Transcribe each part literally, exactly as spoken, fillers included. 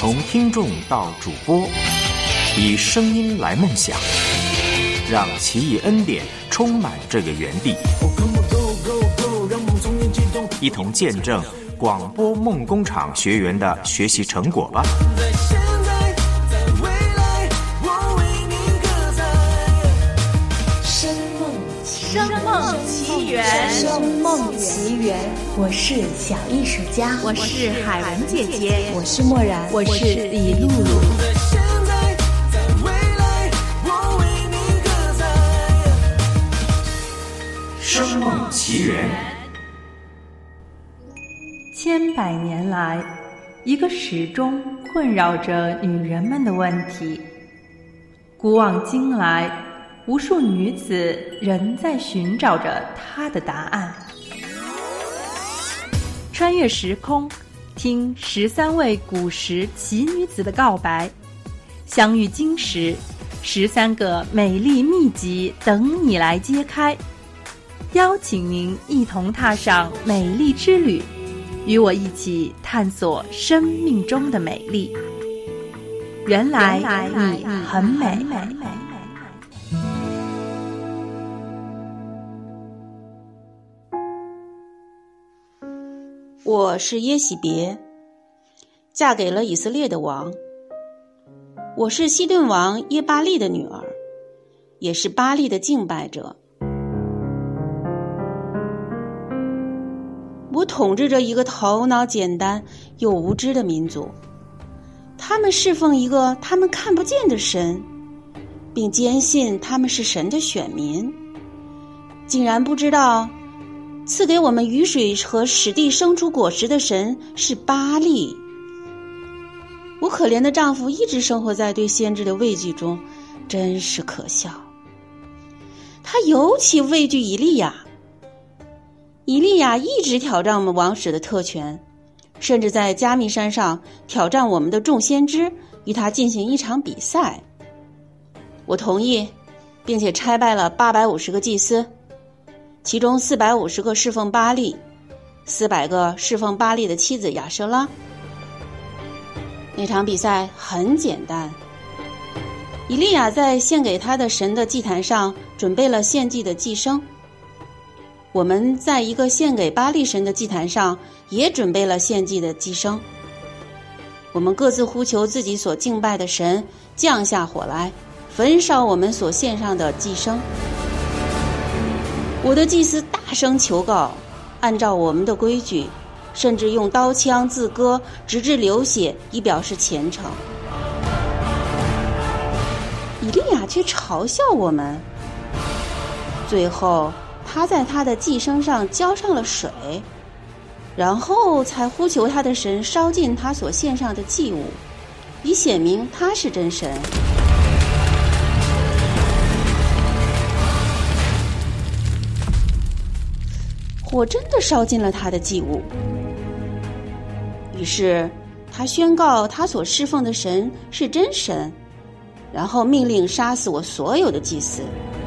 从听众到主播，以声音来梦想，让奇异恩典充满这个园地，一同见证广播梦工厂学员的学习成果吧。 声梦奇缘， 声梦奇缘，我是小艺术家， 我是海文姐姐， 我是默然， 我是李露露。 声梦奇缘。 千百年来，一个始终困扰着女人们的问题，古往今来，无数女子仍在寻找着它的答案。穿越时空，听十三位古时奇女子的告白，相遇今时，十三个美丽秘籍等你来揭开。邀请您一同踏上美丽之旅，与我一起探索生命中的美丽。原来你很美。 我是耶喜别，嫁给了以色列的王。我是西顿王耶巴利的女儿，也是巴利的敬拜者。我统治着一个头脑简单又无知的民族，他们侍奉一个他们看不见的神，并坚信他们是神的选民，竟然不知道赐给我们雨水和使地生出果实的神是巴力。我可怜的丈夫一直生活在对先知的畏惧中，真是可笑。他尤其畏惧以利亚。以利亚一直挑战我们王室的特权，甚至在加密山上挑战我们的众先知，与他进行一场比赛。我同意，并且差派了八百五十个祭司，其中四百五十个侍奉巴力，四百个侍奉巴力的妻子亚舍拉。那场比赛很简单，以利亚在献给他的神的祭坛上准备了献祭的祭牲，我们在一个献给巴力神的祭坛上也准备了献祭的祭牲。我们各自呼求自己所敬拜的神降下火来，焚烧我们所献上的祭牲。我的祭司大声求告，按照我们的规矩，甚至用刀枪自割，直至流血，以表示虔诚。以利亚却嘲笑我们，最后他在他的祭牲上浇上了水，然后才呼求他的神烧尽他所献上的祭物，以显明他是真神。火真的烧尽了他的祭物，于是他宣告他所侍奉的神是真神，然后命令杀死我所有的祭司。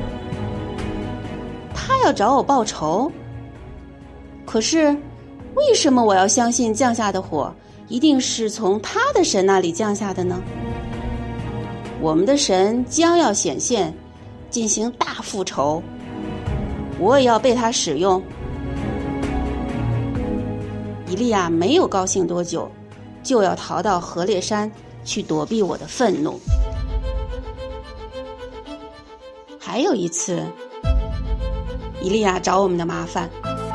他要找我报仇，可是为什么我要相信降下的火一定是从他的神那里降下的呢？我们的神将要显现，进行大复仇，我也要被他使用。以利亚没有高兴多久，就要逃到何烈山去躲避我的愤怒。还有一次，以利亚找我们的麻烦。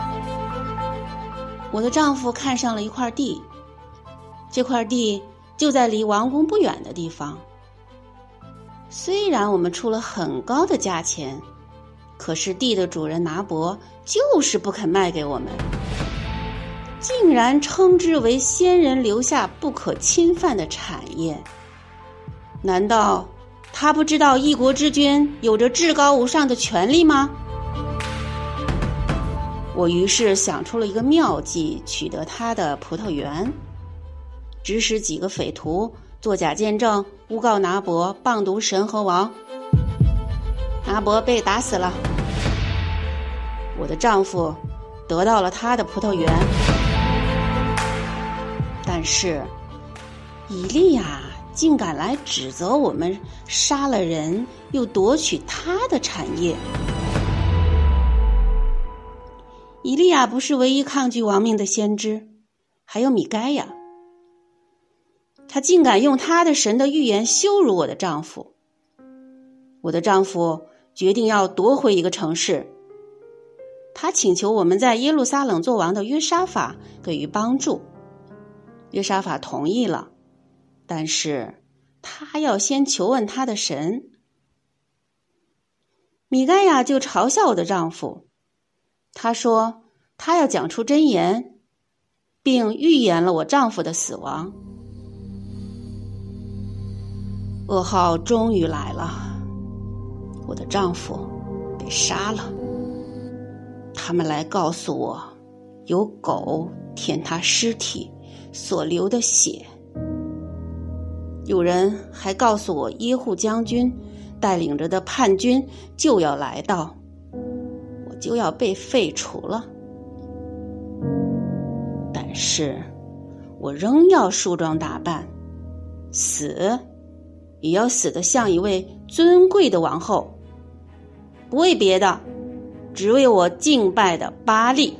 我的丈夫看上了一块地，这块地就在离王宫不远的地方。虽然我们出了很高的价钱，可是地的主人拿伯就是不肯卖给我们，竟然称之为先人留下不可侵犯的产业。难道他不知道一国之君有着至高无上的权利吗？我于是想出了一个妙计，取得他的葡萄园，指使几个匪徒作假见证，诬告拿伯谤读神和王。拿伯被打死了，我的丈夫得到了他的葡萄园。但是以利亚竟敢来指责我们杀了人，又夺取他的产业。以利亚不是唯一抗拒亡命的先知，还有米该亚。他竟敢用他的神的预言羞辱我的丈夫。我的丈夫决定要夺回一个城市，他请求我们在耶路撒冷做王的约沙法给予帮助。约沙法同意了，但是他要先求问他的神。米该亚就嘲笑我的丈夫，他说他要讲出真言，并预言了我丈夫的死亡。噩耗终于来了，我的丈夫被杀了。他们来告诉我，有狗舔他尸体所流的血。有人还告诉我，耶户将军带领着的叛军就要来到，我就要被废除了。但是我仍要梳妆打扮，死也要死得像一位尊贵的王后，不为别的，只为我敬拜的巴力。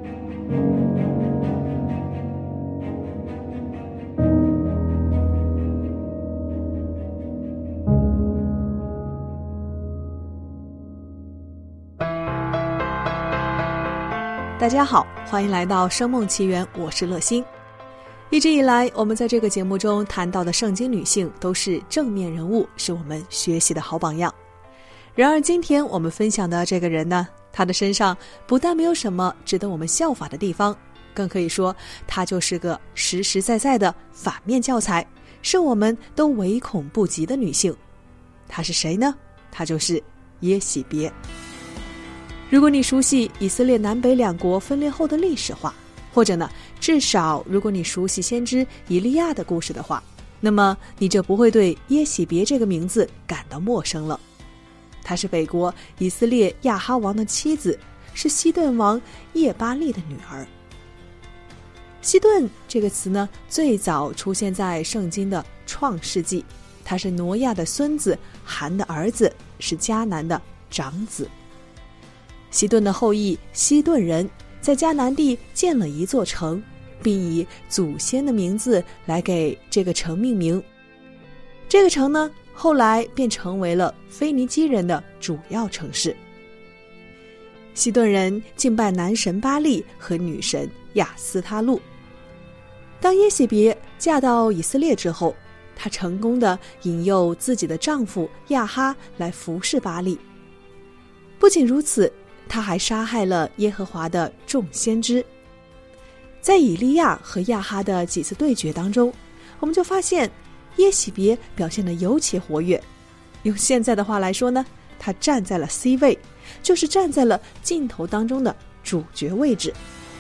大家好，欢迎来到声梦奇缘，我是乐心。一直以来，我们在这个节目中谈到的圣经女性都是正面人物，是我们学习的好榜样。然而今天我们分享的这个人呢，她的身上不但没有什么值得我们效法的地方，更可以说她就是个实实在在的反面教材，是我们都唯恐不及的女性。她是谁呢？她就是耶洗别。如果你熟悉以色列南北两国分裂后的历史话，或者呢，至少如果你熟悉先知以利亚的故事的话，那么你就不会对耶洗别这个名字感到陌生了。她是北国以色列亚哈王的妻子，是西顿王叶巴利的女儿。西顿这个词呢，最早出现在圣经的创世纪，他是挪亚的孙子含的儿子，是迦南的长子。西顿的后裔西顿人在迦南地建了一座城，并以祖先的名字来给这个城命名。这个城呢，后来便成为了腓尼基人的主要城市。西顿人敬拜男神巴力和女神亚斯他路。当耶洗别嫁到以色列之后，她成功地引诱自己的丈夫亚哈来服侍巴力。不仅如此，他还杀害了耶和华的众先知。在以利亚和亚哈的几次对决当中，我们就发现耶洗别表现得尤其活跃。用现在的话来说呢，他站在了 C 位，就是站在了镜头当中的主角位置。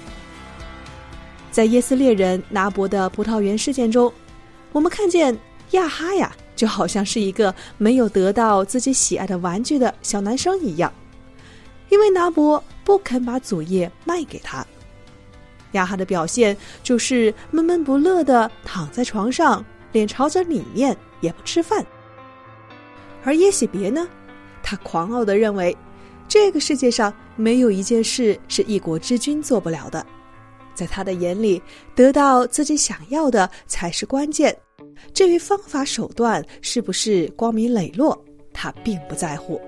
在耶斯列人拿伯的葡萄园事件中，我们看见亚哈呀，就好像是一个没有得到自己喜爱的玩具的小男生一样，因为拿伯不肯把祖业卖给他。亚哈的表现就是闷闷不乐地躺在床上，脸朝着里面，也不吃饭。而耶洗别呢，他狂傲地认为这个世界上没有一件事是一国之君做不了的，在他的眼里，得到自己想要的才是关键，至于方法手段是不是光明磊落，他并不在乎。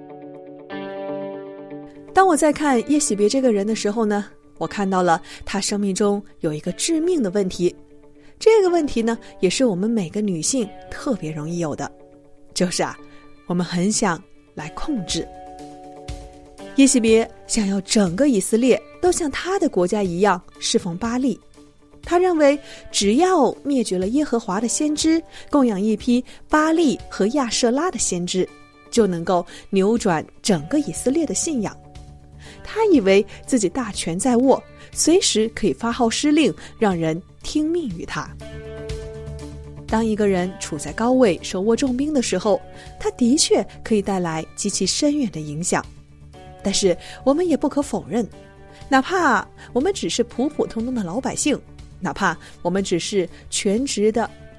当我在看耶洗别这个人的时候呢，我看到了他生命中有一个致命的问题。这个问题呢，也是我们每个女性特别容易有的，就是啊，我们很想来控制。耶洗别想要整个以色列都像他的国家一样侍奉巴力。他认为只要灭绝了耶和华的先知，供养一批巴力和亚舍拉的先知，就能够扭转整个以色列的信仰。他以为自己大权在握，随时可以发号施令，让人听命于他。当一个人处在高位，手握重兵的时候，他的确可以带来极其深远的影响。但是我们也不可否认，哪怕我们只是普普通通的老百姓，哪怕我们只是全职的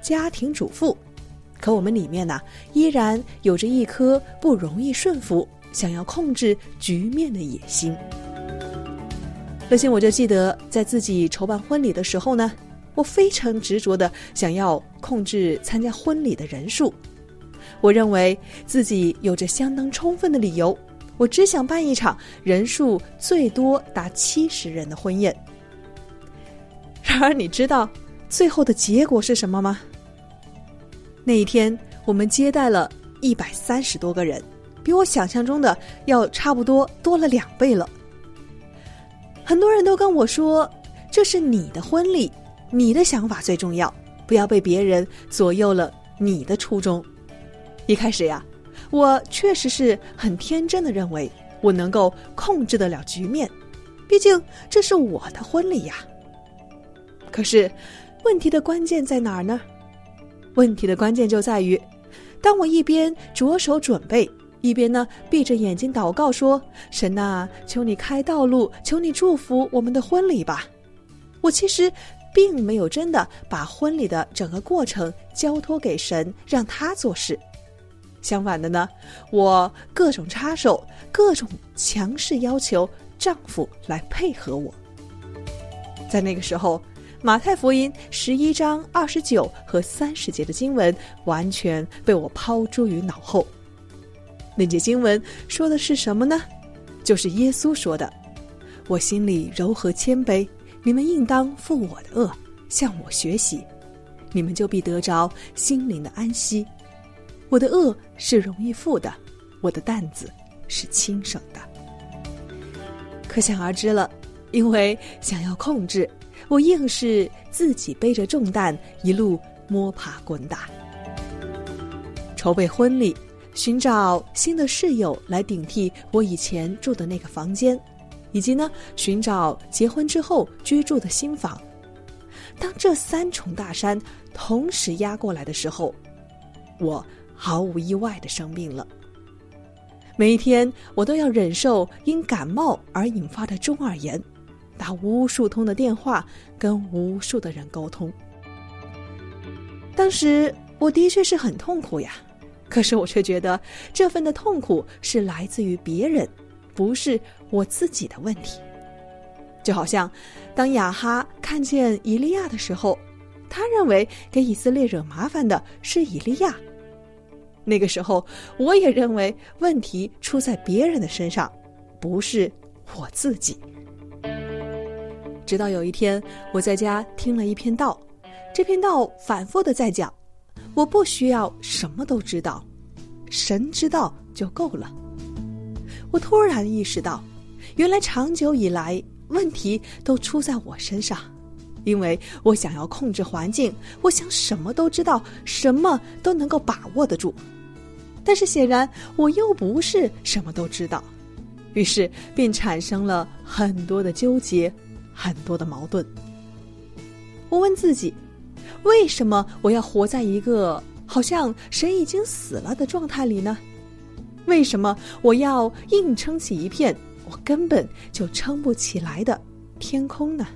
家庭主妇，可我们里面呢，依然有着一颗不容易顺服、想要控制局面的野心。乐心我就记得，在自己筹办婚礼的时候呢，我非常执着的想要控制参加婚礼的人数。我认为自己有着相当充分的理由，我只想办一场人数最多达七十人的婚宴。然而你知道最后的结果是什么吗？那一天我们接待了一百三十多个人，比我想象中的要差不多多了两倍了。很多人都跟我说，这是你的婚礼，你的想法最重要，不要被别人左右了你的初衷。一开始呀，我确实是很天真的认为我能够控制得了局面，毕竟这是我的婚礼呀。可是问题的关键在哪儿呢？问题的关键就在于，当我一边着手准备，一边呢闭着眼睛祷告说，神啊，求你开道路，求你祝福我们的婚礼吧。我其实并没有真的把婚礼的整个过程交托给神，让他做事。相反的呢，我各种插手，各种强势要求丈夫来配合我。在那个时候，马太福音十一章二十九和三十节的经文完全被我抛诸于脑后。那节经文说的是什么呢？就是耶稣说的，我心里柔和谦卑，你们应当负我的恶，向我学习，你们就必得着心灵的安息。我的恶是容易负的，我的担子是轻省的。可想而知了，因为想要控制，我硬是自己背着重担一路摸爬滚打。筹备婚礼，寻找新的室友来顶替我以前住的那个房间，以及呢寻找结婚之后居住的新房。当这三重大山同时压过来的时候，我毫无意外地生病了。每一天我都要忍受因感冒而引发的中耳炎，打无数通的电话跟无数的人沟通。当时我的确是很痛苦呀，可是我却觉得这份的痛苦是来自于别人，不是我自己的问题。就好像当亚哈看见以利亚的时候，他认为给以色列惹麻烦的是以利亚。那个时候我也认为问题出在别人的身上，不是我自己。直到有一天我在家听了一篇道，这篇道反复的在讲，我不需要什么都知道，神知道就够了。我突然意识到，原来长久以来问题都出在我身上，因为我想要控制环境，我想什么都知道，什么都能够把握得住。但是显然我又不是什么都知道，于是便产生了很多的纠结，很多的矛盾。我问自己，为什么我要活在一个好像神已经死了的状态里呢？为什么我要硬撑起一片我根本就撑不起来的天空呢？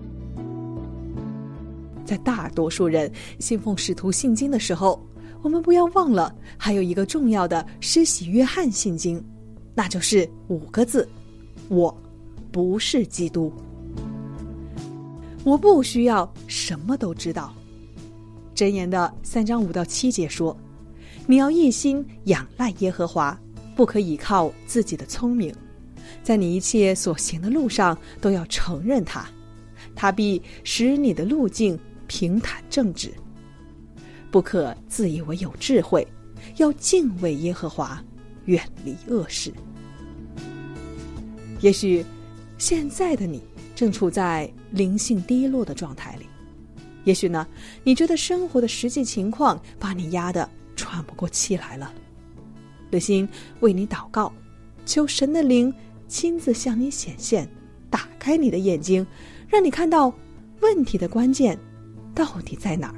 在大多数人信奉使徒信经的时候，我们不要忘了还有一个重要的施洗约翰信经，那就是五个字，我不是基督。我不需要什么都知道。箴言的三章五到七节说，你要一心仰赖耶和华，不可倚靠自己的聪明，在你一切所行的路上都要承认他，他必使你的路径平坦正直。不可自以为有智慧，要敬畏耶和华，远离恶事。也许现在的你正处在灵性低落的状态里，也许呢，你觉得生活的实际情况把你压得喘不过气来了。乐心为你祷告，求神的灵亲自向你显现，打开你的眼睛，让你看到问题的关键到底在哪儿。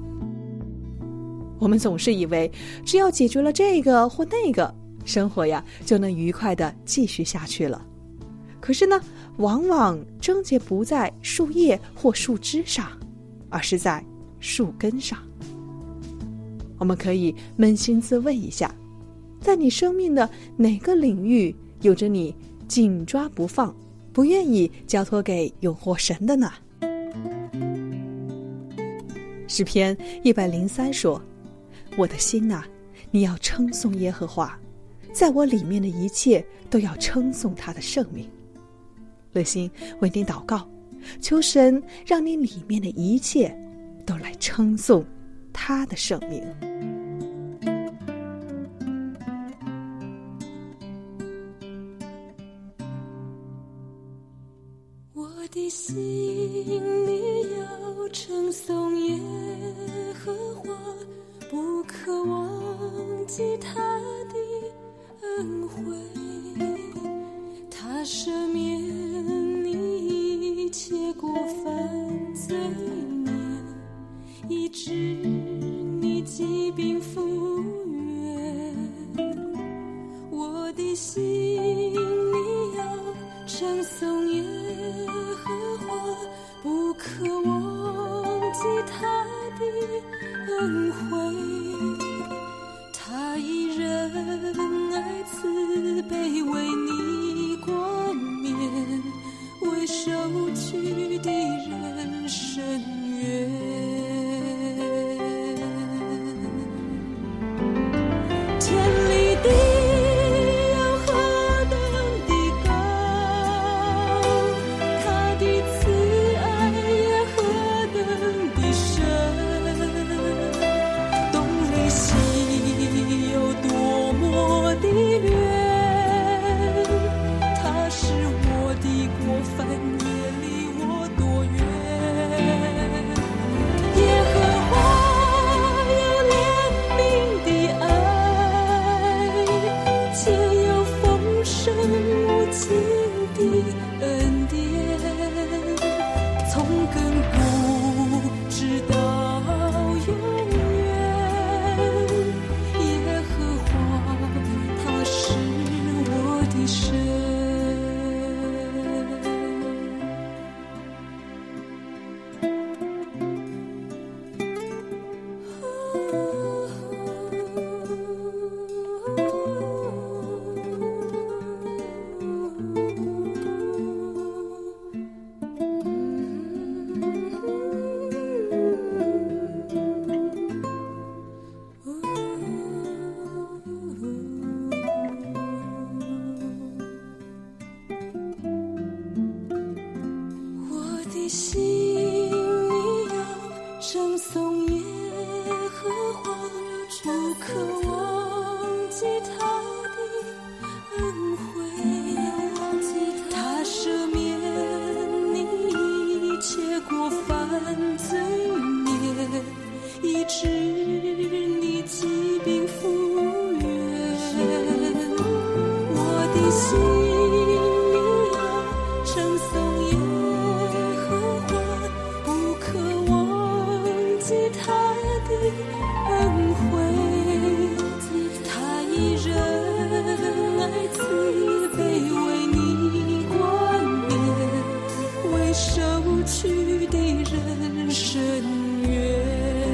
我们总是以为只要解决了这个或那个，生活呀就能愉快地继续下去了。可是呢，往往症结不在树叶或树枝上，而是在树根上。 我们可以扪心自问一下，在你生命的哪个领域有着你紧抓不放，不愿意交托给永活神的呢？诗篇一百零三说，我的心哪、啊，你要称颂耶和华，在我里面的一切都要称颂他的圣名。乐心为你祷告，求神让你里面的一切都来称颂他的圣名。 我的心里要称颂耶和华，不可忘记他的恩惠，他赦免你一切过犯罪孽，医治你疾病复原。我的心里要称颂耶和华，不可忘记他的恩惠，他以仁爱慈悲为你冠冕，为受屈的人伸冤。天离地有何等的高，他的慈爱也何等的深，东离西有多么的远，他使我的过犯也离我多远。耶和华有怜悯的爱，且有丰盛无尽的恩典，从亘古直到永远。耶和华他是我的神。我的心里要称颂耶和华，不可忘记他的恩惠，他赦免你一切过犯罪孽，医治你疾病复原。我的心里要称颂耶和华，不可忘记他的恩惠，他以仁爱慈悲为你冠冕，为受屈的人伸冤。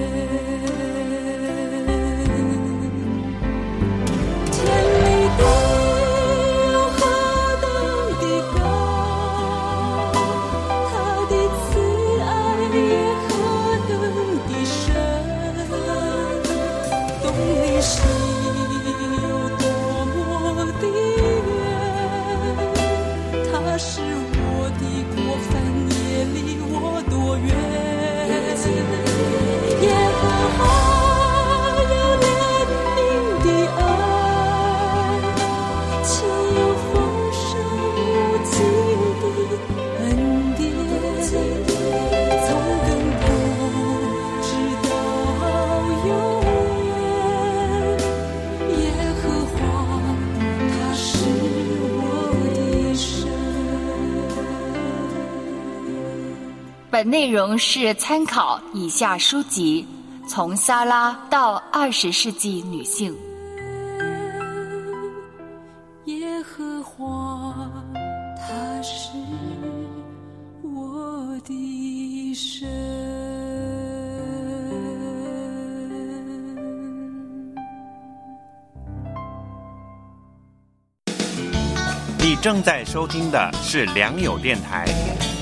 天离地有何等的高，他的慈爱也何等的深，东离西有多么的远，他使我的过犯也离我多远。耶和华有怜悯的爱，且有丰盛无尽的恩典，从亘古直到永远。耶和华他是我的神。 本内容是参考以下书籍，从撒拉到二十世纪女性。 耶和华他是我的神。 你正在收听的是良友电台